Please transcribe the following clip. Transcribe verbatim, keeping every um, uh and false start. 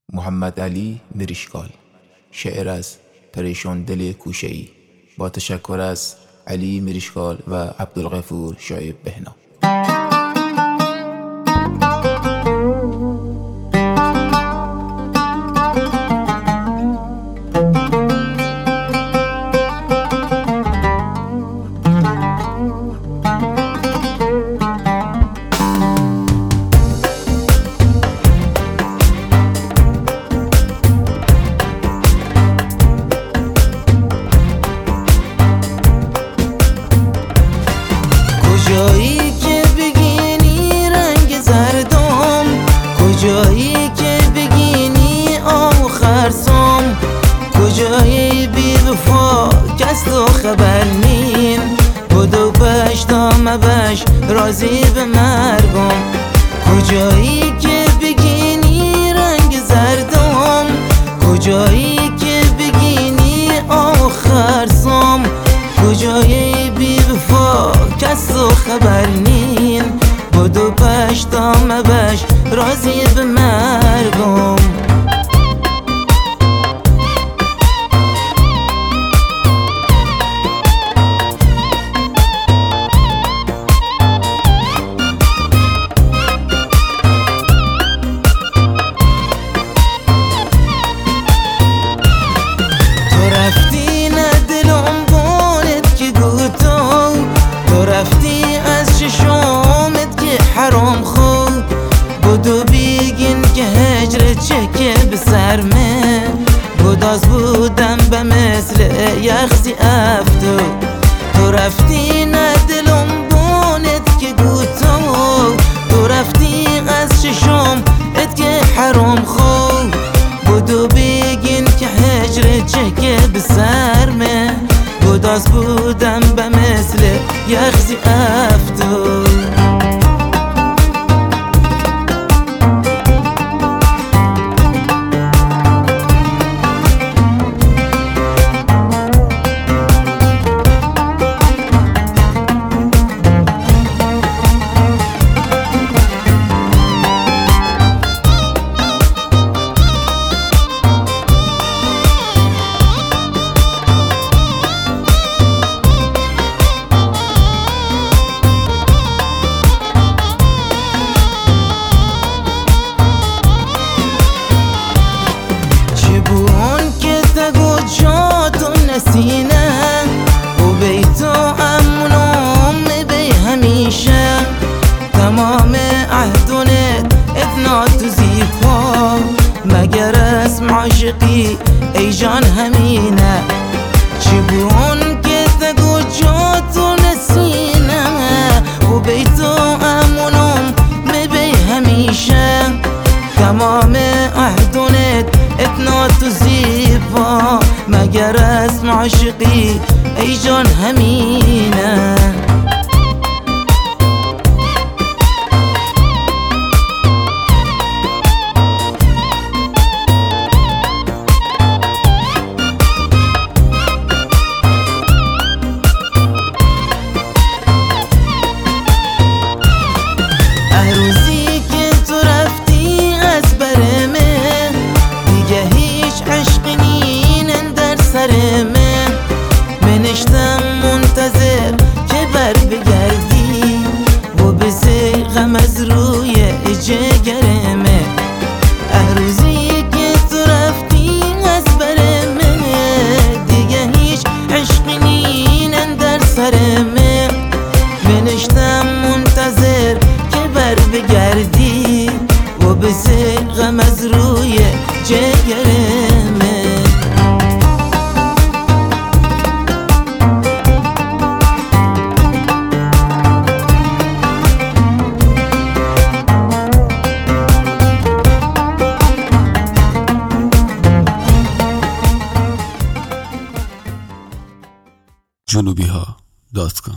محمد علی مریشکال. شعر از پریشان دل کوشه‌ای با تشکر از علی مریشکال و عبدالغفور شعیب بهنا. کجایی که بگینی رنگ زردم، کجایی که بگینی آخر سام، کجایی بی وفا کس تو خبر نیم، بدو بش تا مبش راضی به مرگم. کجایی که بگینی رنگ زردم، کجایی که بگینی آخر سام، کجایی بی وفا کس تو خبر نین، بدو بش تا مبش راضی به مرگم. تو رفتی نه دلم بانت که گوتو، تو رفتی از چشامت که حرام خو، بدو بیگین که هجر چکه به سرمه، بداز بودم به مثل یخزی افتو. تو رفتی نه دلم بانت که گوتو، تو رفتی از چشامت که حرام خو، بدو بیگین که هجر چکه به سرمه، بداز بودم به مثل یخزی افتو. سینه و بیتو امنم بی همیشه، تمام عهدونت اتنا تو زیپا، مگر اسم عاشقی ای جان همینه. چی بون که تگو جاتو نسینه و بیتو امنم بی همیشه، تمام عهدونت اتنا تو زیبا، مگر اسم عاشقی ای جان همینه. روزی که تو رفتی از برمه، دیگه هیچ عشقی نین در سرمه، منشتم منتظر که بر بگردی و بزی غم از روی جگرمه. روزی که تو رفتی از برمه، دیگه هیچ عشقی نین در سرمه، منشتم منتظر بر بگردی و بزی غم از روی جگرمه. جنوبی ها دات کام